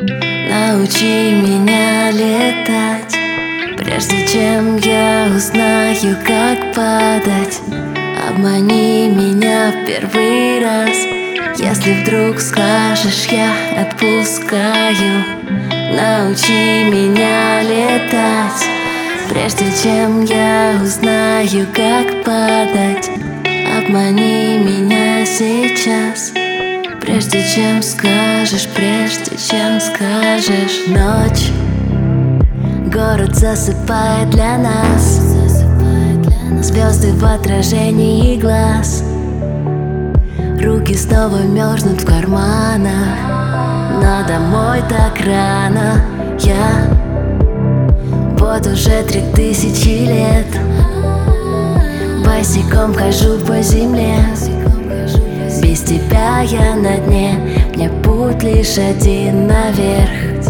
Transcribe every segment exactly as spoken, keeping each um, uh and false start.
Научи меня летать, прежде чем я узнаю, как падать. Обмани меня в первый раз, если вдруг скажешь, я отпускаю. Научи меня летать, прежде чем я узнаю, как падать. Обмани меня сейчас, прежде чем скажешь, прежде чем скажешь. Ночь, город засыпает для нас, звезды в отражении глаз. Руки снова мерзнут в карманах, но домой так рано. Я вот уже три тысячи лет босиком хожу по земле. Без тебя я на дне, мне путь лишь один наверх.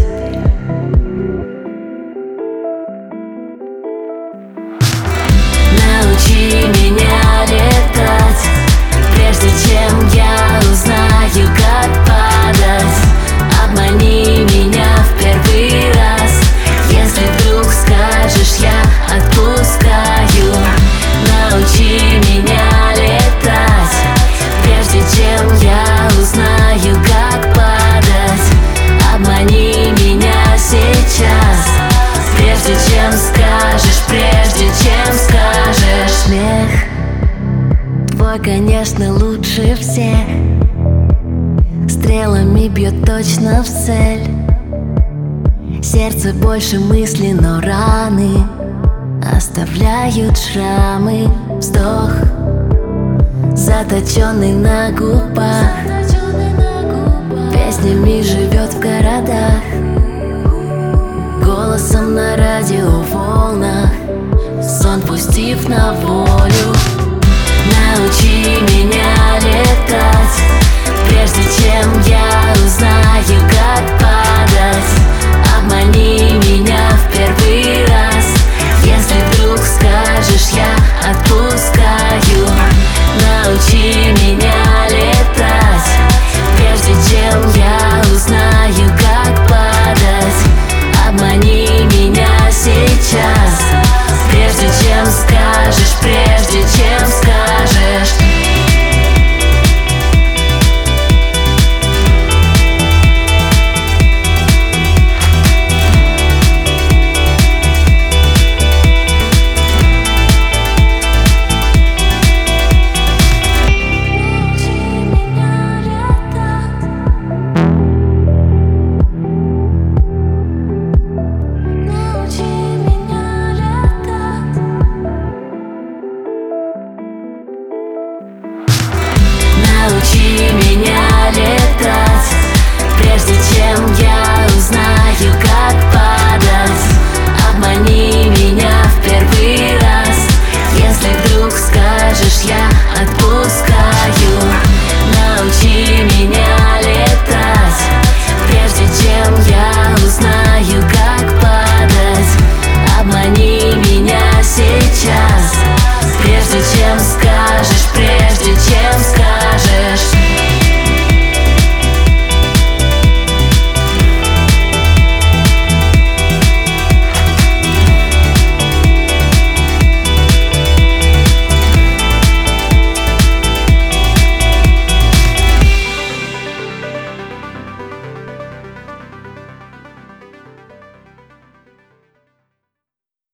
Научи меня летать, прежде чем я узнаю, как падать. Обмани меня в первый раз, если вдруг скажешь, я отпускаю. Научи меня летать, прежде чем я узнаю, как падать. Обмани меня сейчас, прежде чем скажешь, прежде чем скажешь. Смех твой, конечно, лучше всех, стрелами бьет точно в цель. Сердце больше мыслей, но раны оставляют шрамы. Вздох, заточенный на губах, песнями живет в городах, голосом на радиоволнах, сон пустив на волю. Научи меня летать, прежде чем я